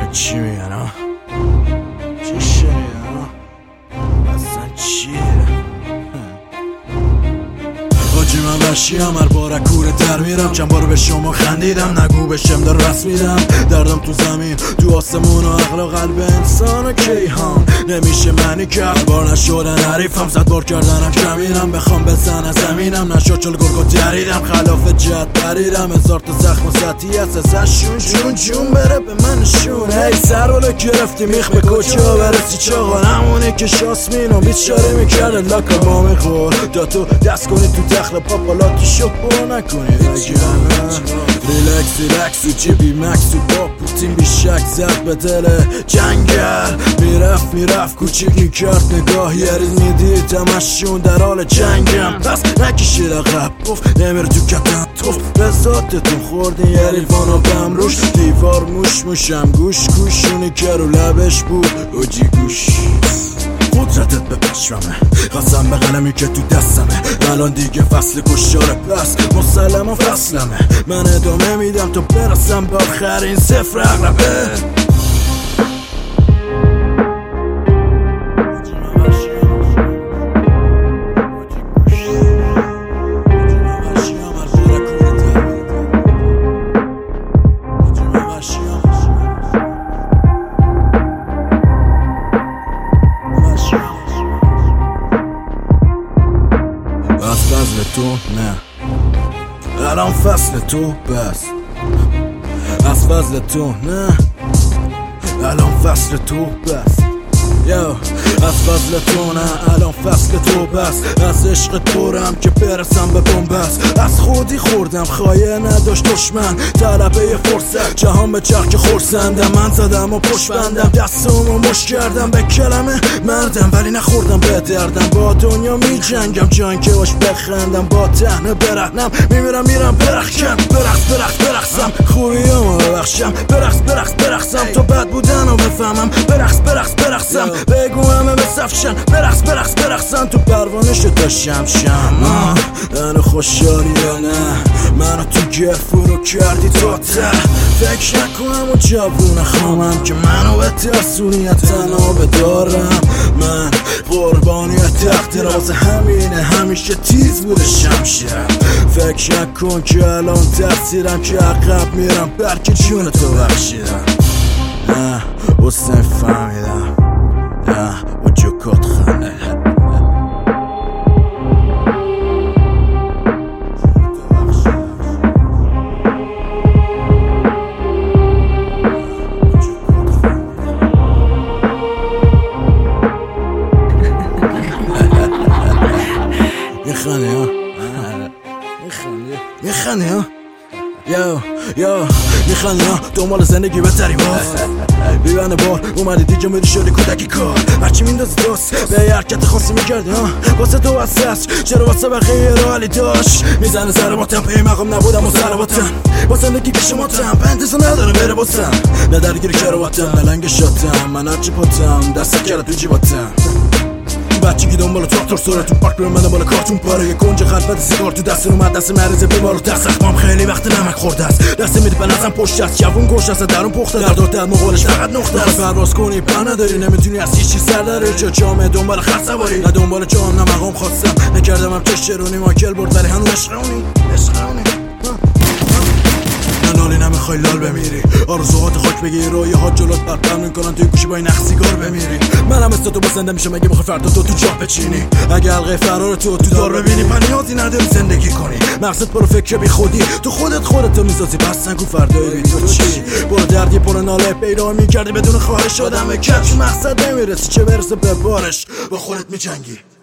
چی میگن ها؟ چی شنیدن ها؟ اصلا چیه؟ حاجی من وشیم هر بار کوره در میرم. چند بار به شما خندیدم نگو بشم دار رسم میدم. دردم تو زمین تو آسمون و عقل و قلب انسان و کیهان نمیشه منی کرد. بار نشدن حریفم صد بار کردنم کمینم. بخوام بزنم زمینم نشد چل گرگو دریدم. خلاف جد پریدم هزار تا زخم و سطحی هست ازشون جون جون بره به من شون. هی سرولو گرفتی میخ به کجا برسی چاقا نمونی که شاسمینو بیچاره میکرده لاکا با میخور دا تو دست کنی تو دخل پاپالاتو شپو نکنی ریلکس ریلکس و جیبی مکس و با پوتین بیشک زد به دل جنگل. میرفت کوچیک میکرد نگاه یه ریز میدید تمشون در حال جنگم. پس نکشید عقب گفت نمیره تو کتن توف به ذاتتون خوردین یه ریلوان و بم روش دیوار موشم گوش گوشونی که رو لبش بود اوجی گوش. قدرتت به پشممه قسم به قلمی که تو دستمه. الان دیگه فصل کشاره پس مسلما فصلمه. من ادامه میدم تا برسم به آخرین صفر اقربه. فصل تو نه الان فصل تو بس. از فصل تو نه الان فصل تو بس. از فصل تو نه الان فصل تو بس. از عشق پرم که برسم به بنبست. از خودی خوردم خایه نداشت دشمن طلبه فرصت جهان به چرخ خورسندم. من زدم و پشت بندم دستمو مش کردم به کلمه مردم ولی نخوردم به دردم. با دنیا می جنگم جان که باش بخندم با تهنه برهنم میرم برقصم خوبیامو ببخشم برقصم تا بد بودن رو بفهمم برقصم بگو همه بسفشن برقصن تو پروانشو داشتم شم. منو خوشحالی یا نه منو تو گر فرو کردی تا ته. فکر نکنم و جوون خامم که منو به ترسونیت تنها بدارم. من قربانیت تقدیر واسه همینه همیشه تیز بوده شمشیرم. فکر نکن که الان تاثیرم که عقب میرم بلکه جون تو بخشیدم. نه حسن فهمیدم نه و جوکات خنده میخنی ها میخنی ها دنبال زندگی بهتری باز. بیبنه بار اومدی دیگه میری شدی کودکی کار. هرچی میندازی دوست به حرکت خاصی میکردی ها واسه تو واسه چرا واسه بقیه رو حالی داشت میزنه سر باتم پی مقام نبودم و سر باتم با زندگی که شما تم پنتزو نداره بره باسم نه درگیری کرواتم نه لنگ شاتم من هرچی پاتم دست کرد تو جیباتم. بچگی دنبال تراکتور سوره تو پارک برم من دنبال کارتون پاره یه کنج خلفت سیگار تو دست اومد دست مریض بیمار و دست اخمام خیلی وقت نمک خورده است. دست میدی به نظرم پشت است جوون گوش است درون پخته در دور در مقالش فقط نقطه است. پرواز کنی پا نداری نمیتونی از هیچ چیز سر داری چه جامعه دنبال خط سواری نه دنبال جام نه مقام خواستم نکردم هم چشرونی ماکل برد ولی هنوز عشقونی نالی نمیخوای لال بمیری آرزوهات خاک بگیری رویاهات جلوت برپر میکنن توی گوشی با این نخ سیگار بمیری. منم مثل تو بسنده میشم اگه بخوای فردا تو جاه بچینی. اگه حلقه فرار تو دار ببینی نیازی نداری زندگی کنی. مقصد برو فکر بی خودی تو خودتو میسازی پس نگو فردای بی تو چی. برو دردی پر ناله پیدا میکردی بدون خواهش آدم کچ مقصد نمیرسی چه برسه به بارش با خودت میجنگی.